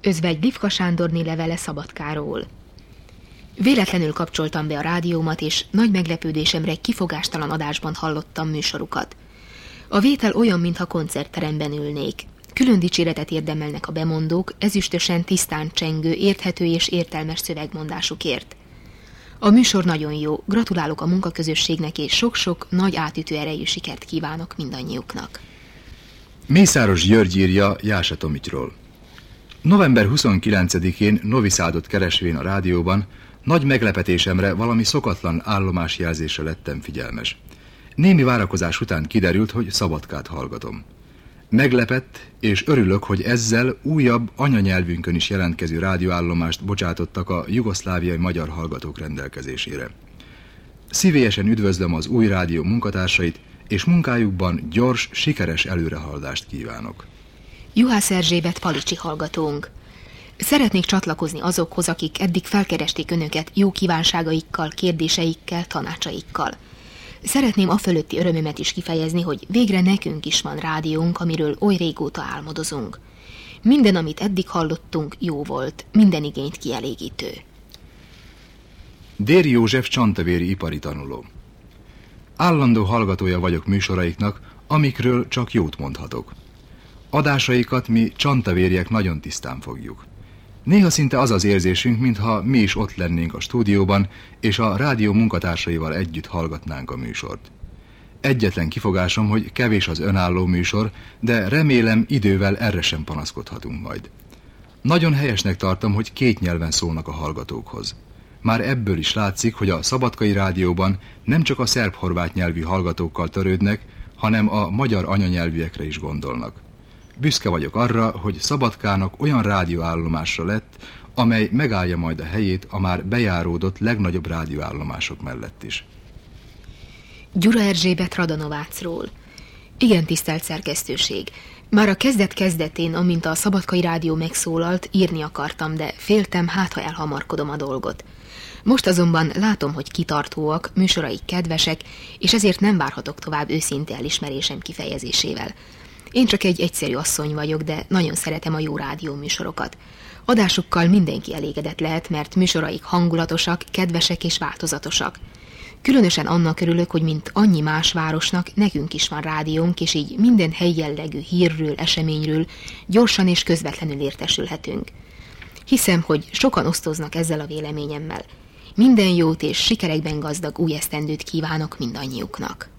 Özvegy Lifka Sándorné levele Szabadkáról. Véletlenül kapcsoltam be a rádiómat, és nagy meglepődésemre kifogástalan adásban hallottam műsorukat. A vétel olyan, mintha koncertteremben ülnék. Külön dicséretet érdemelnek a bemondók, ezüstösen tisztán csengő, érthető és értelmes szövegmondásukért. A műsor nagyon jó, gratulálok a munkaközösségnek, és sok-sok nagy átütő erejű sikert kívánok mindannyiuknak. Mészáros György írja Jása Tomityról. November 29-én Novi Sadot keresvén a rádióban nagy meglepetésemre valami szokatlan állomásjelzésre lettem figyelmes. Némi várakozás után kiderült, hogy Szabadkát hallgatom. Meglepett, és örülök, hogy ezzel újabb anyanyelvünkön is jelentkező rádióállomást bocsátottak a jugoszláviai magyar hallgatók rendelkezésére. Szívélyesen üdvözlöm az új rádió munkatársait, és munkájukban gyors, sikeres előrehaladást kívánok. Juhász Erzsébet palicsi hallgatónk. Szeretnék csatlakozni azokhoz, akik eddig felkeresték önöket jó kívánságaikkal, kérdéseikkel, tanácsaikkal. Szeretném afölötti örömömet is kifejezni, hogy végre nekünk is van rádiónk, amiről oly régóta álmodozunk. Minden, amit eddig hallottunk, jó volt, minden igényt kielégítő. Déri József csantavéri ipari tanuló. Állandó hallgatója vagyok műsoraiknak, amikről csak jót mondhatok. Adásaikat mi csantavériek nagyon tisztán fogjuk. Néha szinte az az érzésünk, mintha mi is ott lennénk a stúdióban, és a rádió munkatársaival együtt hallgatnánk a műsort. Egyetlen kifogásom, hogy kevés az önálló műsor, de remélem idővel erre sem panaszkodhatunk majd. Nagyon helyesnek tartom, hogy két nyelven szólnak a hallgatókhoz. Már ebből is látszik, hogy a Szabadkai Rádióban nem csak a szerb-horvát nyelvű hallgatókkal törődnek, hanem a magyar anyanyelvűekre is gondolnak. Büszke vagyok arra, hogy Szabadkának olyan rádióállomásra lett, amely megállja majd a helyét a már bejáródott legnagyobb rádióállomások mellett is. Gyura Erzsébet Radanovácról. Igen, tisztelt szerkesztőség. Már a kezdet-kezdetén, amint a Szabadkai Rádió megszólalt, írni akartam, de féltem, ha elhamarkodom a dolgot. Most azonban látom, hogy kitartóak, műsoraik kedvesek, és ezért nem várhatok tovább őszinte elismerésem kifejezésével. Én csak egy egyszerű asszony vagyok, de nagyon szeretem a jó rádióműsorokat. Adásukkal mindenki elégedett lehet, mert műsoraik hangulatosak, kedvesek és változatosak. Különösen annak örülök, hogy mint annyi más városnak, nekünk is van rádiónk, és így minden helyi jellegű hírről, eseményről gyorsan és közvetlenül értesülhetünk. Hiszem, hogy sokan osztoznak ezzel a véleményemmel. Minden jót és sikerekben gazdag új esztendőt kívánok mindannyiuknak.